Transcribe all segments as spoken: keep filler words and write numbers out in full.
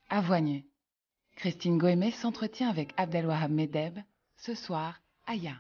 Avoine. Christine Goémé s'entretient avec Abdelwahab Medeb. Ce soir, Aya.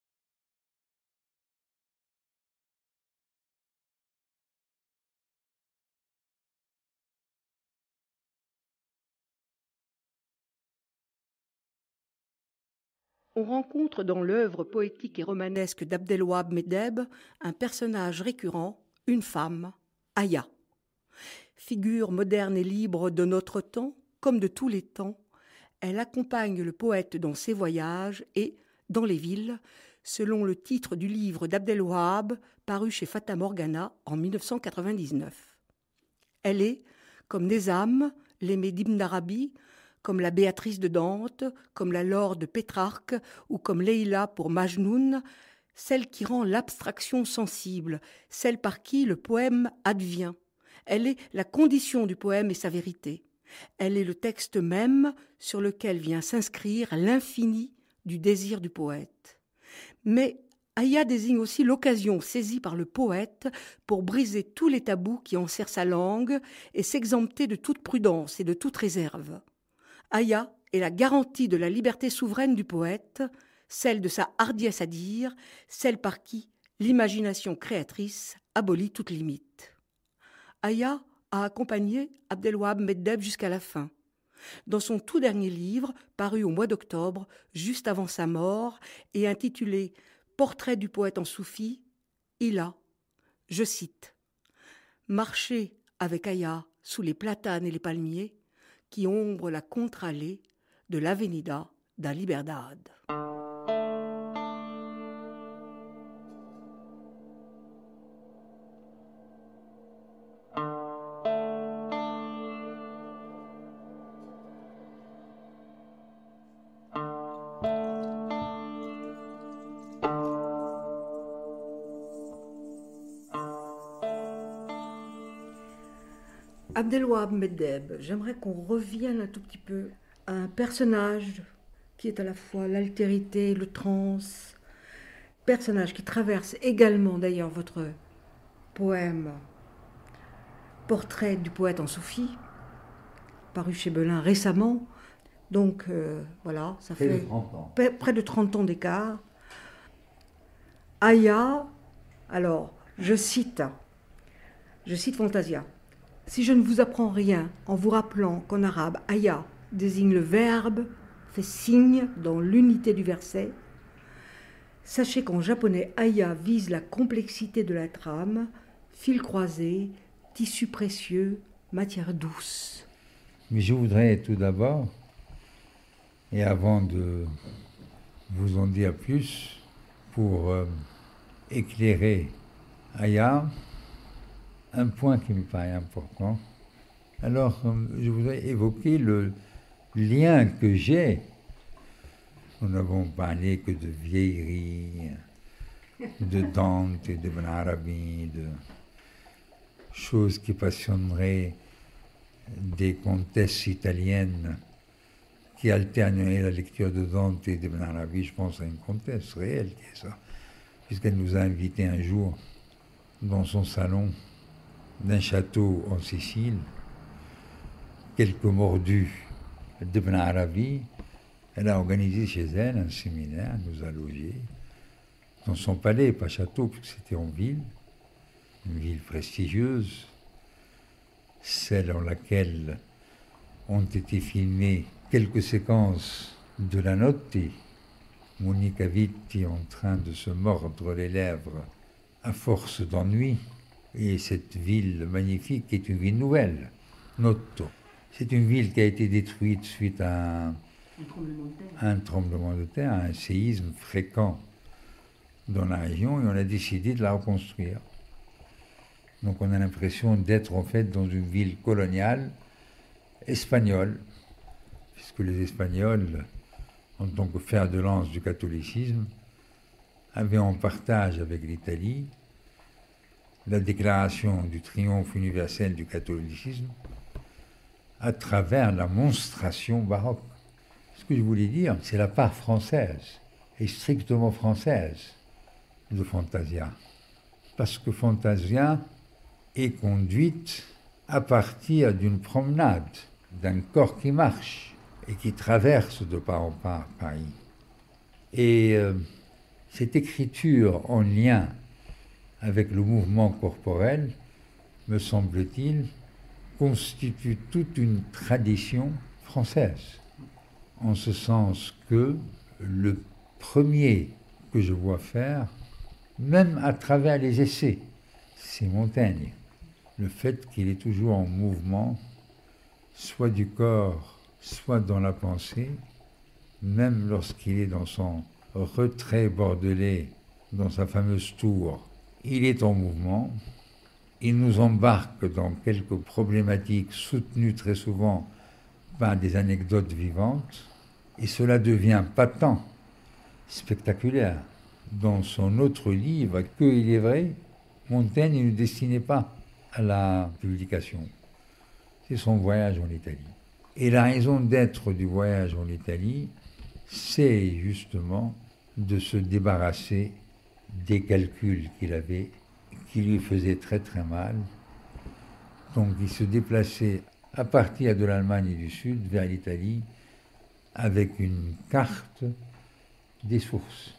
On rencontre dans l'œuvre poétique et romanesque d'Abdelwahab Medeb un personnage récurrent, une femme, Aya. Figure moderne et libre de notre temps, comme de tous les temps, elle accompagne le poète dans ses voyages et, dans les villes, selon le titre du livre d'Abdelwahab paru chez Fata Morgana en mille neuf cent quatre-vingt-dix-neuf. Elle est, comme Nizam, l'aimé d'Ibn Arabi, comme la Béatrice de Dante, comme la Laure de Pétrarque ou comme Leïla pour Majnoun, celle qui rend l'abstraction sensible, celle par qui le poème advient. Elle est la condition du poème et sa vérité. Elle est le texte même sur lequel vient s'inscrire l'infini du désir du poète. Mais Aya désigne aussi l'occasion saisie par le poète pour briser tous les tabous qui enserrent sa langue et s'exempter de toute prudence et de toute réserve. Aya est la garantie de la liberté souveraine du poète, celle de sa hardiesse à dire, celle par qui l'imagination créatrice abolit toute limite. Aya a accompagné Abdelwahab Medeb jusqu'à la fin. Dans son tout dernier livre, paru au mois d'octobre, juste avant sa mort, et intitulé « Portrait du poète en soufi », il a, je cite, « marché avec Aya sous les platanes et les palmiers qui ombrent la contre-allée de l'Avenida da Liberdad ». Abdelwahab Medeb, j'aimerais qu'on revienne un tout petit peu à un personnage qui est à la fois l'altérité, le trans, personnage qui traverse également d'ailleurs votre poème Portrait du poète en soufi, paru chez Belin récemment. Donc euh, voilà, ça près fait de trente ans. P- près de trente ans d'écart. Aya, alors je cite, je cite Fantasia. Si je ne vous apprends rien en vous rappelant qu'en arabe, Aya désigne le verbe, fait signe dans l'unité du verset, sachez qu'en japonais, Aya vise la complexité de la trame, fil croisé, tissu précieux, matière douce. Mais je voudrais tout d'abord, et avant de vous en dire plus, pour euh, éclairer Aya, un point qui me paraît important. Alors, je voudrais évoquer le lien que j'ai. Nous n'avons parlé que de vieillerie, de Dante et de Ibn Arabi, de choses qui passionneraient des comtesses italiennes qui alterneraient la lecture de Dante et d'Ibn Arabi. Je pense à une comtesse réelle qui est ça, puisqu'elle nous a invités un jour dans son salon d'un château en Sicile, quelques mordus d'Ibn Arabi. Elle a organisé chez elle un séminaire, elle nous a logés dans son palais, pas château, puisque c'était en ville, une ville prestigieuse, celle en laquelle ont été filmées quelques séquences de la Notte, Monica Vitti en train de se mordre les lèvres à force d'ennui. Et cette ville magnifique est une ville nouvelle, Noto. C'est une ville qui a été détruite suite à un, Un tremblement de terre. un tremblement de terre, un séisme fréquent dans la région, et on a décidé de la reconstruire. Donc on a l'impression d'être en fait dans une ville coloniale espagnole, puisque les Espagnols, en tant que fer de lance du catholicisme, avaient en partage avec l'Italie la déclaration du triomphe universel du catholicisme à travers la monstration baroque. Ce que je voulais dire, c'est la part française, et strictement française, de Fantasia. Parce que Fantasia est conduite à partir d'une promenade d'un corps qui marche et qui traverse de part en part Paris. Et euh, cette écriture en lien avec le mouvement corporel, me semble-t-il, constitue toute une tradition française. En ce sens que le premier que je vois faire, même à travers les essais, c'est Montaigne. Le fait qu'il est toujours en mouvement, soit du corps, soit dans la pensée, même lorsqu'il est dans son retrait bordelais, dans sa fameuse tour, il est en mouvement, il nous embarque dans quelques problématiques soutenues très souvent par des anecdotes vivantes, et cela devient patent, spectaculaire. Dans son autre livre, Que il est vrai, Montaigne ne destinait pas à la publication. C'est son voyage en Italie. Et la raison d'être du voyage en Italie, c'est justement de se débarrasser des calculs qu'il avait, qui lui faisaient très très mal. Donc il se déplaçait à partir de l'Allemagne du Sud vers l'Italie avec une carte des sources,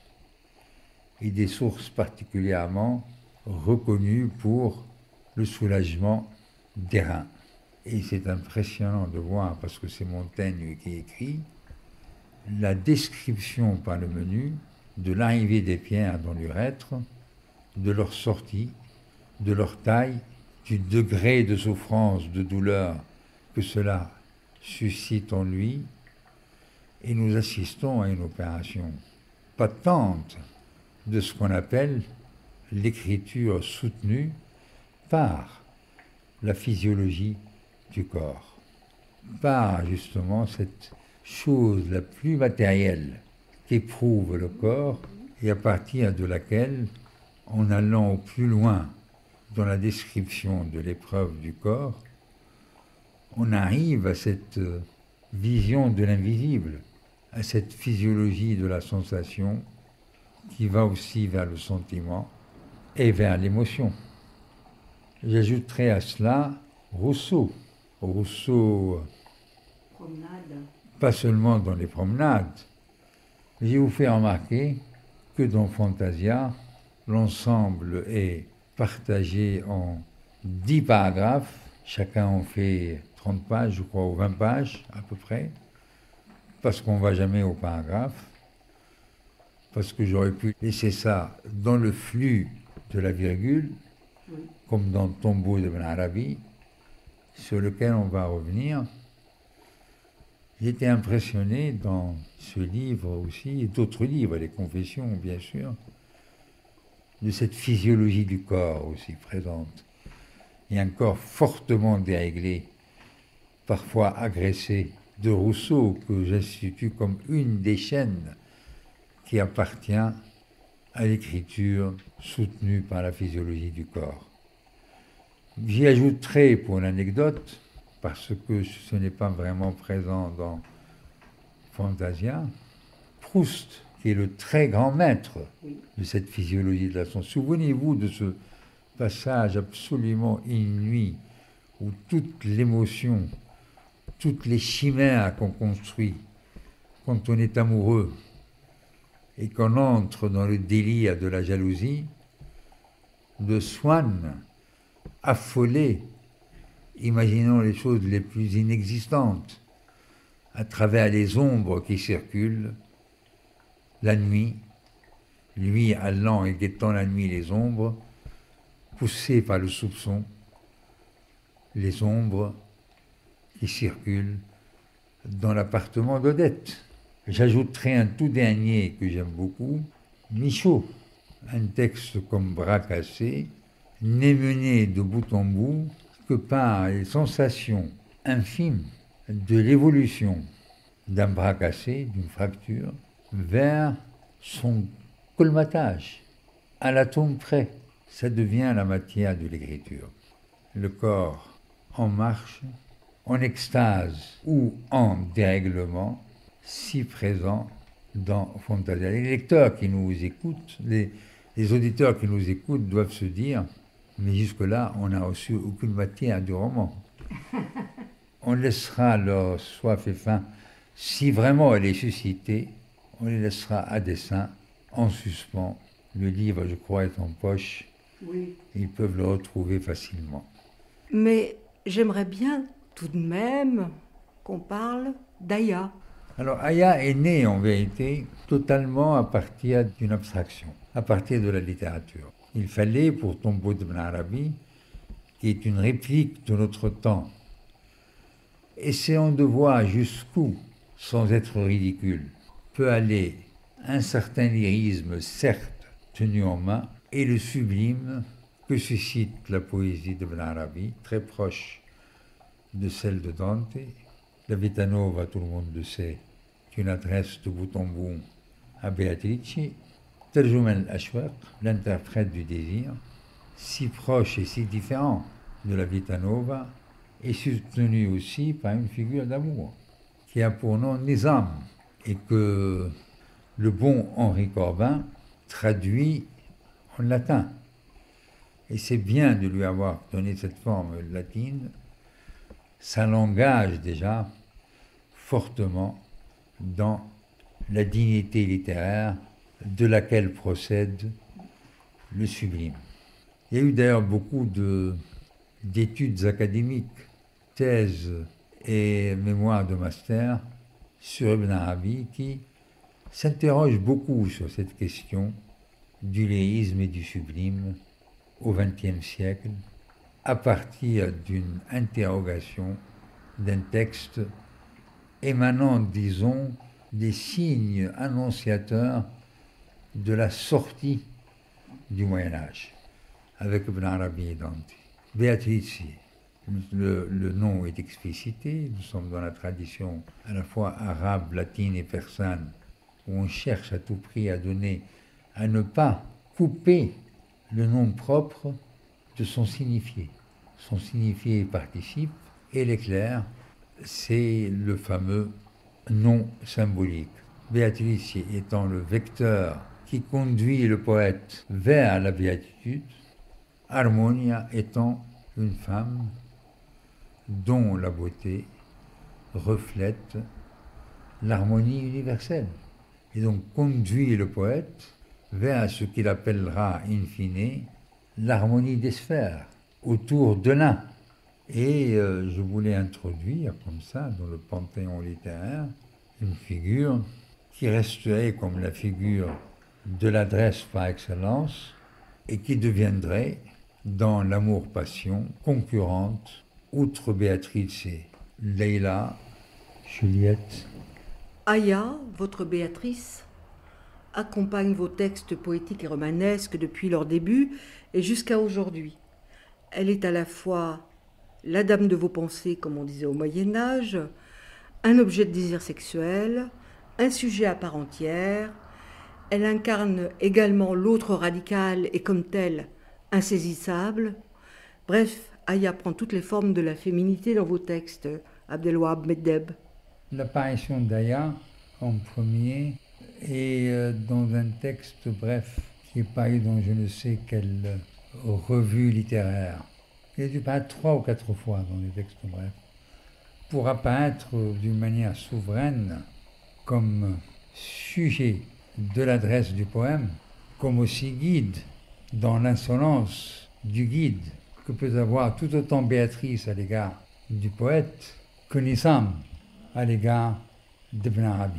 et des sources particulièrement reconnues pour le soulagement des reins. Et c'est impressionnant de voir, parce que c'est Montaigne qui écrit, la description par le menu de l'arrivée des pierres dans l'urètre, de leur sortie, de leur taille, du degré de souffrance, de douleur que cela suscite en lui, et nous assistons à une opération patente de ce qu'on appelle l'écriture soutenue par la physiologie du corps, par justement cette chose la plus matérielle qu'éprouve le corps, et à partir de laquelle, en allant au plus loin dans la description de l'épreuve du corps, on arrive à cette vision de l'invisible, à cette physiologie de la sensation qui va aussi vers le sentiment et vers l'émotion. J'ajouterai à cela Rousseau. Rousseau, Promenade. Pas seulement dans les promenades. J'ai vous fait remarquer que dans Fantasia, l'ensemble est partagé en dix paragraphes. Chacun en fait trente pages, je crois, ou vingt pages à peu près, parce qu'on ne va jamais au paragraphe, parce que j'aurais pu laisser ça dans le flux de la virgule, oui, comme dans Tombeau d'Ibn Arabi, sur lequel on va revenir. J'étais impressionné dans ce livre aussi, et d'autres livres, les Confessions bien sûr, de cette physiologie du corps aussi présente. Et un corps fortement déréglé, parfois agressé, de Rousseau, que j'institue comme une des chaînes qui appartient à l'écriture soutenue par la physiologie du corps. J'y ajouterai pour l'anecdote, parce que ce n'est pas vraiment présent dans Fantasia, Proust, qui est le très grand maître de cette physiologie de la sensation. Souvenez-vous de ce passage absolument inouï où toute l'émotion, toutes les chimères qu'on construit quand on est amoureux et qu'on entre dans le délire de la jalousie, de Swann, affolé, imaginons les choses les plus inexistantes, à travers les ombres qui circulent, la nuit, lui allant et guettant la nuit les ombres, poussé par le soupçon, les ombres qui circulent dans l'appartement d'Odette. J'ajouterai un tout dernier que j'aime beaucoup, Michaud, un texte comme Bras cassé, n'est mené de bout en bout que par les sensations infimes de l'évolution d'un bras cassé, d'une fracture, vers son colmatage, à l'atome près. Ça devient la matière de l'écriture. Le corps en marche, en extase ou en dérèglement, si présent dans Fantasia. Les lecteurs qui nous écoutent, les, les auditeurs qui nous écoutent doivent se dire, mais jusque-là, on n'a reçu aucune matière du roman. on laissera leur soif et faim, si vraiment elle est suscitée, on les laissera à dessein, en suspens. Le livre, je crois, est en poche. Oui. Ils peuvent le retrouver facilement. Mais j'aimerais bien tout de même qu'on parle d'Aya. Alors, Aya est née en vérité totalement à partir d'une abstraction, à partir de la littérature. Il fallait pour Tombeau d'Ibn Arabi, qui est une réplique de notre temps, essayons de voir jusqu'où, sans être ridicule, peut aller un certain lyrisme, certes tenu en main, et le sublime que suscite la poésie d'Ibn Arabi, très proche de celle de Dante. La Vita Nova, tout le monde le sait, est une adresse de bout en bout à Beatrice. Terjoum al-Ashwaq, l'interprète du désir, si proche et si différent de la Vita Nova, est soutenu aussi par une figure d'amour qui a pour nom Nizam, et que le bon Henri Corbin traduit en latin. Et c'est bien de lui avoir donné cette forme latine. Ça l'engage déjà fortement dans la dignité littéraire de laquelle procède le sublime. Il y a eu d'ailleurs beaucoup de, d'études académiques, thèses et mémoires de master sur Ibn Arabi qui s'interrogent beaucoup sur cette question du lyrisme et du sublime au vingtième siècle, à partir d'une interrogation d'un texte émanant, disons, des signes annonciateurs de la sortie du Moyen-Âge, avec Ibn Arabi et Dante. Beatrice, le, le nom est explicité, nous sommes dans la tradition à la fois arabe, latine et persane, où on cherche à tout prix à donner, à ne pas couper le nom propre de son signifié. Son signifié participe, et l'éclair, c'est le fameux nom symbolique. Béatrice étant le vecteur qui conduit le poète vers la béatitude, Harmonia étant une femme dont la beauté reflète l'harmonie universelle. Et donc conduit le poète vers ce qu'il appellera in fine l'harmonie des sphères, autour de l'un. Et euh, je voulais introduire comme ça, dans le panthéon littéraire, une figure qui resterait comme la figure de l'adresse par excellence et qui deviendrait, dans l'amour-passion, concurrente, outre Béatrice, Leila, Juliette. Aya, votre Béatrice, accompagne vos textes poétiques et romanesques depuis leur début et jusqu'à aujourd'hui. Elle est à la fois la dame de vos pensées, comme on disait au Moyen-Âge, un objet de désir sexuel, un sujet à part entière. Elle incarne également l'autre radical et comme tel, insaisissable. Bref, Aya prend toutes les formes de la féminité dans vos textes, Abdelwahab Meddeb. L'apparition d'Aya en premier et euh, dans un texte bref qui est paru dans je ne sais quelle revue littéraire. Il a dû paraître trois ou quatre fois dans les textes brefs pour apparaître d'une manière souveraine comme sujet de l'adresse du poème, comme aussi guide dans l'insolence du guide que peut avoir tout autant Béatrice à l'égard du poète que Nizam à l'égard d'Ibn Arabi.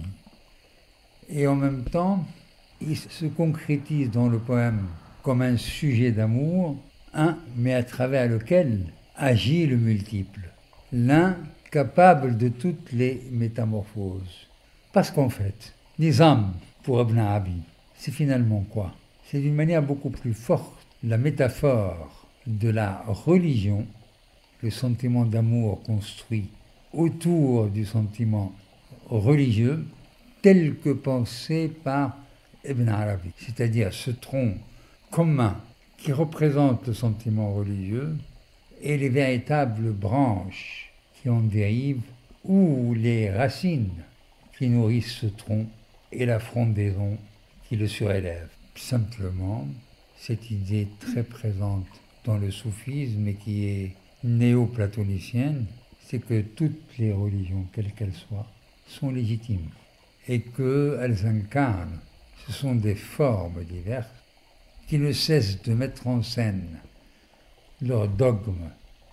Et en même temps, il se concrétise dans le poème comme un sujet d'amour, un, mais à travers lequel agit le multiple, l'un capable de toutes les métamorphoses. Parce qu'en fait, Nizam pour Ibn Arabi, c'est finalement quoi? C'est d'une manière beaucoup plus forte la métaphore de la religion, le sentiment d'amour construit autour du sentiment religieux, tel que pensé par Ibn Arabi, c'est-à-dire ce tronc commun qui représente le sentiment religieux et les véritables branches qui en dérivent, ou les racines qui nourrissent ce tronc et la frondaison qui le surélève. Simplement, cette idée très présente dans le soufisme et qui est néo-platonicienne, c'est que toutes les religions, quelles qu'elles soient, sont légitimes et qu'elles incarnent, ce sont des formes diverses qui ne cessent de mettre en scène leurs dogmes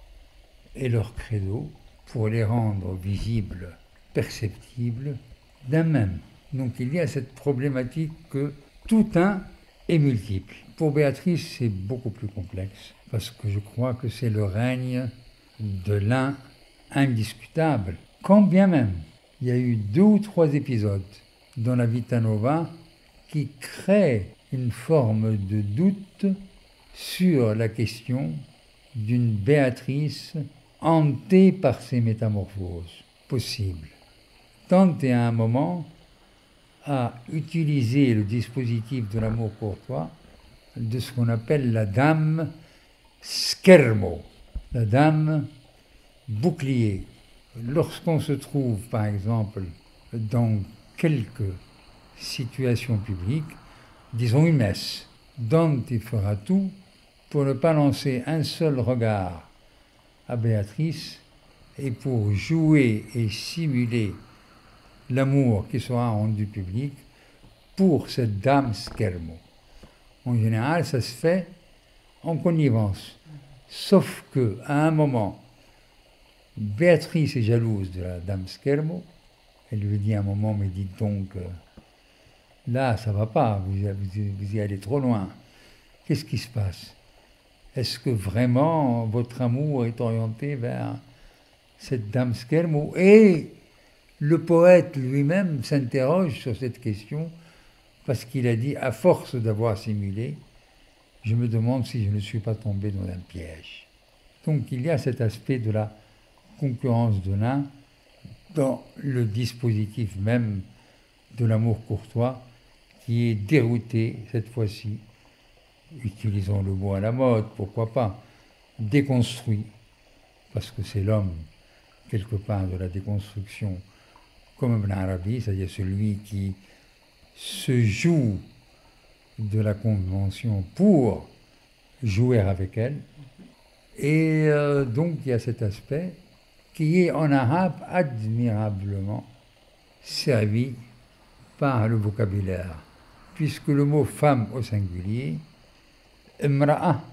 et leurs credos pour les rendre visibles, perceptibles d'un même. Donc il y a cette problématique que tout un est multiple. Pour Béatrice, c'est beaucoup plus complexe, parce que je crois que c'est le règne de l'un indiscutable. Quand bien même, il y a eu deux ou trois épisodes dans la Vita Nova qui créent une forme de doute sur la question d'une Béatrice hantée par ces métamorphoses possibles. Dante, à un moment, a utilisé le dispositif de l'amour courtois de ce qu'on appelle la dame schermo, la dame bouclier. Lorsqu'on se trouve, par exemple, dans quelques situations publiques, disons une messe, Dante fera tout pour ne pas lancer un seul regard à Béatrice et pour jouer et simuler l'amour qui sera rendu public pour cette dame schermo. En général, ça se fait en connivence. Sauf que, à un moment, Béatrice est jalouse de la dame schermo. Elle lui dit à un moment, mais dites donc, euh, là, ça va pas, vous, vous, vous y allez trop loin. Qu'est-ce qui se passe? Est-ce que vraiment votre amour est orienté vers cette dame schermo? Et le poète lui-même s'interroge sur cette question parce qu'il a dit, à force d'avoir simulé, je me demande si je ne suis pas tombé dans un piège. Donc il y a cet aspect de la concurrence de l'un dans le dispositif même de l'amour courtois qui est dérouté cette fois-ci, utilisons le mot à la mode, pourquoi pas, déconstruit, parce que c'est l'homme, quelque part, de la déconstruction, comme Ibn Arabi, c'est-à-dire celui qui se joue de la convention pour jouer avec elle. Et euh, donc il y a cet aspect qui est en arabe admirablement servi par le vocabulaire, puisque le mot femme au singulier, imra'a,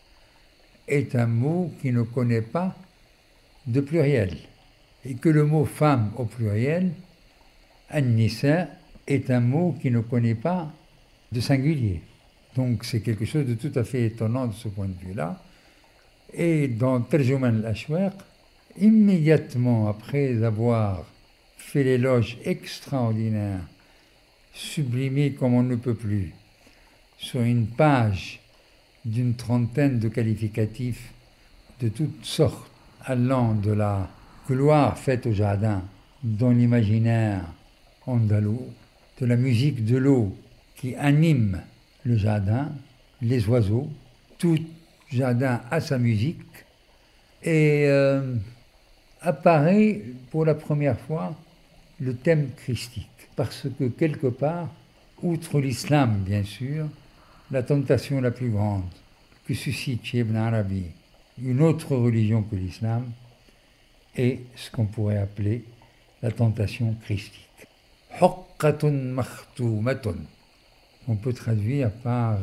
est un mot qui ne connaît pas de pluriel, et que le mot femme au pluriel, an-nisa, est un mot qui ne connaît pas de singulier. Donc c'est quelque chose de tout à fait étonnant de ce point de vue-là. Et dans Terjuman al-Ashwaq, immédiatement après avoir fait l'éloge extraordinaire, sublimé comme on ne peut plus, sur une page d'une trentaine de qualificatifs de toutes sortes, allant de la gloire faite au jardin dans l'imaginaire andalou, de la musique de l'eau qui anime le jardin, les oiseaux, tout jardin a sa musique, et euh, apparaît pour la première fois le thème christique, parce que quelque part, outre l'islam bien sûr, la tentation la plus grande que suscite chez Ibn Arabi une autre religion que l'islam est ce qu'on pourrait appeler la tentation christique. Huqqatun makhtoumatun, on peut traduire par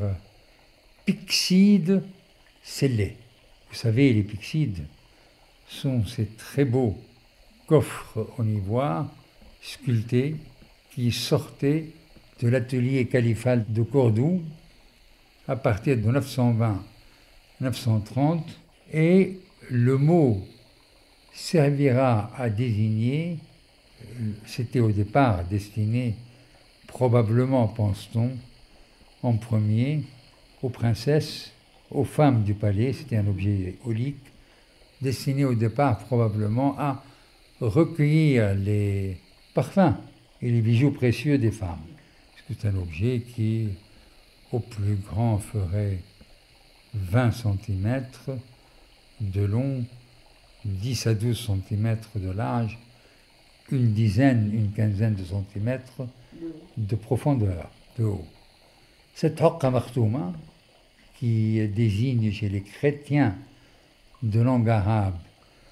pyxide scellé. Vous savez, les pyxides sont ces très beaux coffres en ivoire sculptés qui sortaient de l'atelier califal de Cordoue à partir de neuf cent vingt à neuf cent trente, et le mot servira à désigner, c'était au départ destiné probablement, pense-t-on, en premier aux princesses, aux femmes du palais, c'était un objet aulique, destiné au départ probablement à recueillir les parfums et les bijoux précieux des femmes. C'est un objet qui, au plus grand, ferait vingt centimètres de long, dix à douze centimètres de large, une dizaine, une quinzaine de centimètres de profondeur, de haut. Cette haqqa makhtouma, qui désigne chez les chrétiens de langue arabe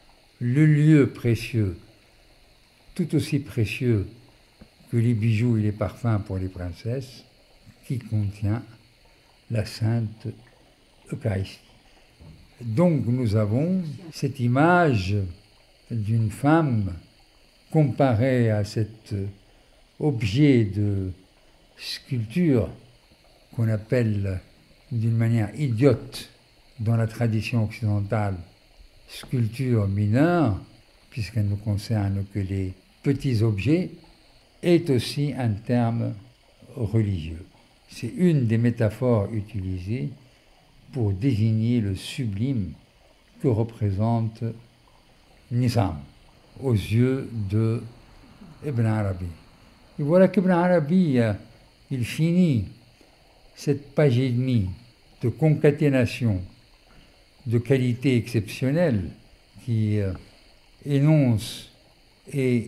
le lieu précieux, tout aussi précieux que les bijoux et les parfums pour les princesses, qui contient la Sainte Eucharistie. Donc nous avons cette image d'une femme comparée à cet objet de sculpture qu'on appelle d'une manière idiote dans la tradition occidentale sculpture mineure, puisqu'elle ne concerne que les petits objets, est aussi un terme religieux. C'est une des métaphores utilisées pour désigner le sublime que représente Nizam aux yeux de Ibn Arabi. Et voilà qu'Ibn Arabi, il finit cette page et demie de concaténation de qualités exceptionnelles qui euh, énonce et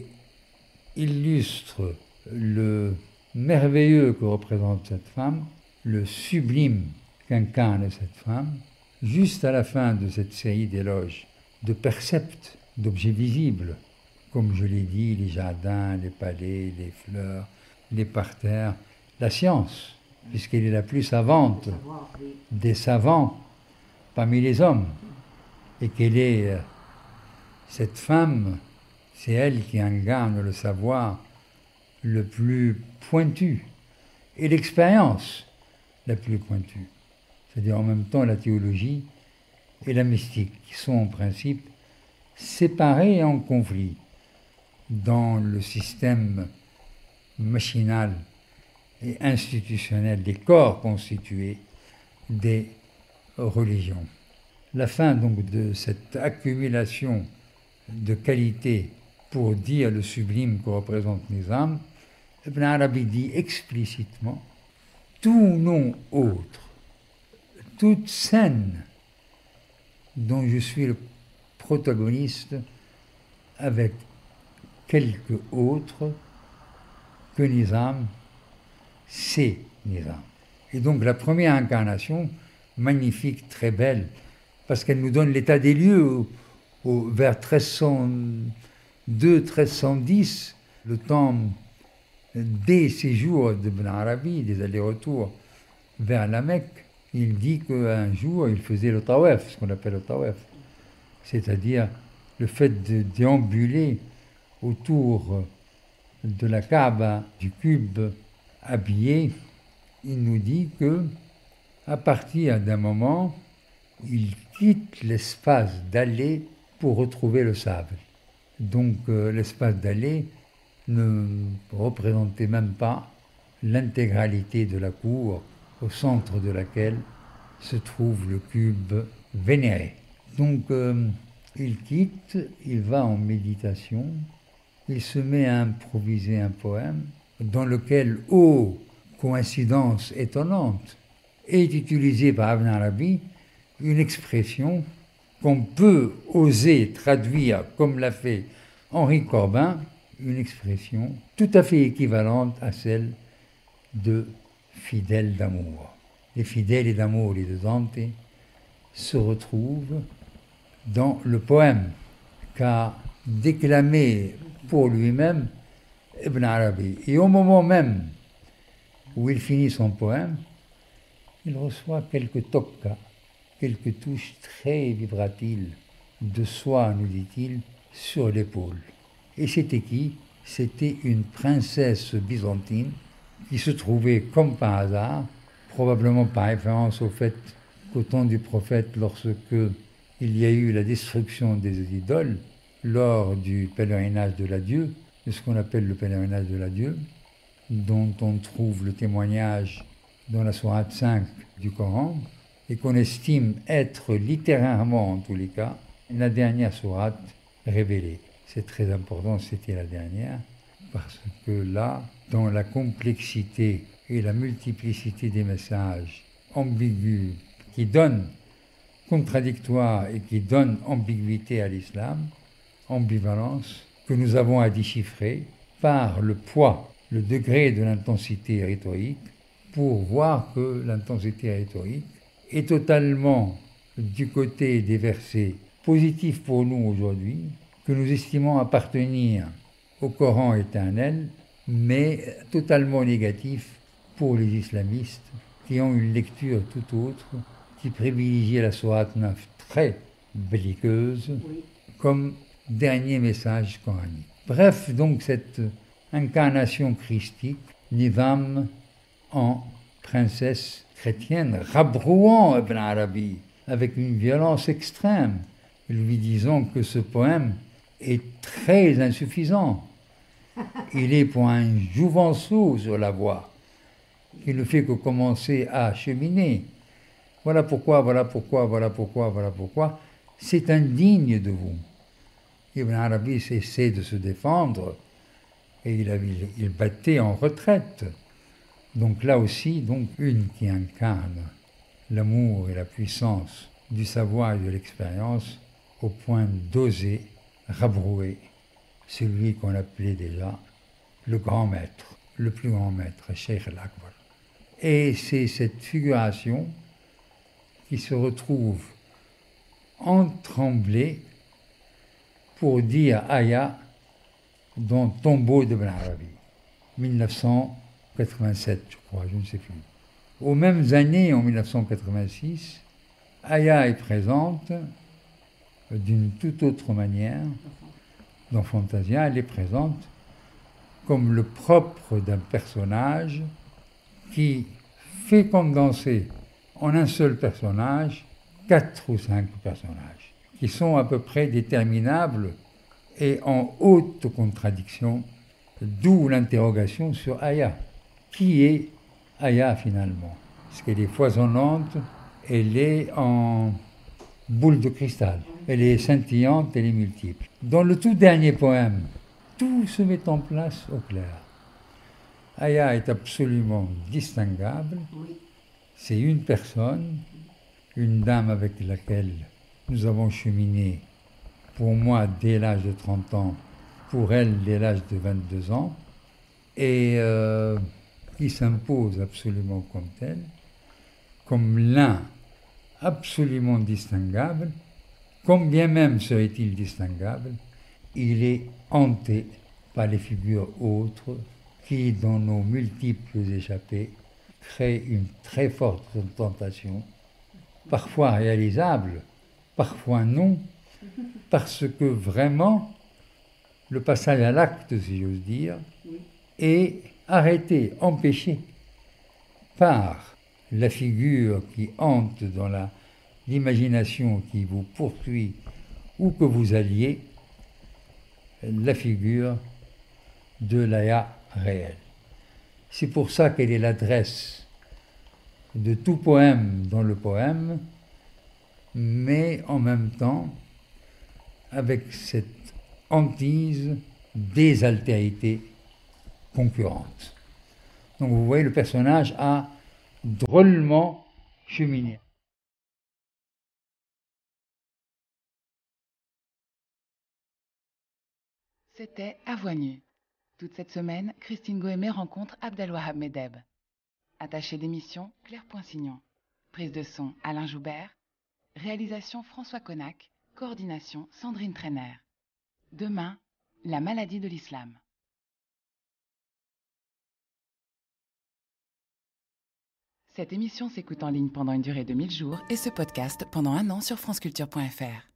illustre le merveilleux que représente cette femme, le sublime qu'incarne cette femme, juste à la fin de cette série d'éloges, de percepts, d'objets visibles, comme je l'ai dit, les jardins, les palais, les fleurs, les parterres, la science, puisqu'elle est la plus savante des savants parmi les hommes, et qu'elle est euh, cette femme, c'est elle qui incarne le savoir le plus pointu et l'expérience la plus pointue, c'est-à-dire en même temps la théologie et la mystique, qui sont en principe séparées et en conflit dans le système machinal et institutionnel des corps constitués des religions. La fin donc de cette accumulation de qualités pour dire le sublime que représente Nizam, Ibn Arabi dit explicitement tout nom autre, toute scène dont je suis le protagoniste avec quelque autre que Nizam, c'est Nizam. Et donc la première incarnation, magnifique, très belle, parce qu'elle nous donne l'état des lieux au, au, vers treize cent deux treize cent dix, le temps des séjours d'Ibn Arabi, des allers-retours vers la Mecque. Il dit qu'un jour, il faisait le tawaf, ce qu'on appelle le tawaf, c'est-à-dire le fait de déambuler autour de la Kaaba, du cube habillé. Il nous dit que à partir d'un moment, il quitte l'espace d'allée pour retrouver le sable. Donc euh, l'espace d'allée ne représentait même pas l'intégralité de la cour, au centre de laquelle se trouve le cube vénéré. Donc euh, il quitte, il va en méditation, il se met à improviser un poème dans lequel, ô coïncidence étonnante, est utilisée par Ibn Arabi une expression qu'on peut oser traduire, comme l'a fait Henri Corbin, une expression tout à fait équivalente à celle de fidèle d'amour. Les fidèles et d'amour, les deux Dante, se retrouvent dans le poème qu'a déclamé pour lui-même Ibn Arabi. Et au moment même où il finit son poème, il reçoit quelques tokkas, quelques touches très vibratiles de soie, nous dit-il, sur l'épaule. Et c'était qui? C'était une princesse byzantine qui se trouvait comme par hasard, probablement par référence au fait qu'au temps du prophète, lorsque il y a eu la destruction des idoles, lors du pèlerinage de l'adieu, de ce qu'on appelle le pèlerinage de l'adieu, dont on trouve le témoignage dans la sourate cinq du Coran, et qu'on estime être littéralement, en tous les cas, la dernière sourate révélée. C'est très important, c'était la dernière, parce que là, dans la complexité et la multiplicité des messages ambigus qui donnent contradictoires et qui donnent ambiguïté à l'islam, ambivalence, que nous avons à déchiffrer par le poids, le degré de l'intensité rhétorique, pour voir que l'intensité rhétorique est totalement du côté des versets positifs pour nous aujourd'hui, que nous estimons appartenir au Coran éternel, mais totalement négatif pour les islamistes qui ont une lecture tout autre, qui privilégie la sourate neuf très belliqueuse Oui. comme dernier message coranique. Bref, donc cette incarnation christique, Nizam en princesse chrétienne, rabrouant Ibn Arabi avec une violence extrême, lui disant que ce poème est très insuffisant. Il est pour un jouvenceau sur la voie, qui ne fait que commencer à cheminer. Voilà pourquoi, voilà pourquoi, voilà pourquoi, voilà pourquoi, c'est indigne de vous. Ibn Arabi cessait de se défendre et il, avait, il battait en retraite. Donc là aussi, donc une qui incarne l'amour et la puissance du savoir et de l'expérience au point d'oser rabrouer celui qu'on appelait déjà le grand maître, le plus grand maître, Cheikh al-Akbar. Et c'est cette figuration qui se retrouve entremblée pour dire Aya dans Tombeau d'Ibn Arabi, mille neuf cent quatre-vingt-sept, je crois, je ne sais plus. Aux mêmes années, en mille neuf cent quatre-vingt-six, Aya est présente d'une toute autre manière. Dans Fantasia, elle est présente comme le propre d'un personnage qui fait condenser en un seul personnage quatre ou cinq personnages qui sont à peu près déterminables et en haute contradiction, d'où l'interrogation sur Aya. Qui est Aya finalement? Parce qu'elle est foisonnante, elle est en boule de cristal, elle est scintillante, elle est multiple. Dans le tout dernier poème, tout se met en place au clair. Aya est absolument distinguable. C'est une personne, une dame avec laquelle nous avons cheminé, pour moi, dès l'âge de trente ans, pour elle, dès l'âge de vingt-deux ans, et euh, qui s'impose absolument comme telle, comme l'un absolument distinguable, combien même serait-il distinguable, il est hanté par les figures autres qui, dans nos multiples échappées, créent une très forte tentation, parfois réalisable, parfois non, parce que vraiment, le passage à l'acte, si j'ose dire, est arrêté, empêché par la figure qui hante dans la, l'imagination qui vous poursuit où que vous alliez, la figure de l'Aya réelle. C'est pour ça qu'elle est l'adresse de tout poème dans le poème, mais en même temps avec cette hantise des altérités concurrentes. Donc vous voyez, le personnage a drôlement cheminé. C'était À Voix nue. Toute cette semaine, Christine Goémé rencontre Abdelwahab Medeb. Attaché d'émission, Claire Poinsignon. Prise de son, Alain Joubert. Réalisation, François Connac. Coordination, Sandrine Trainer. Demain, la maladie de l'islam. Cette émission s'écoute en ligne pendant une durée de mille jours et se podcast pendant un an sur franceculture point f r.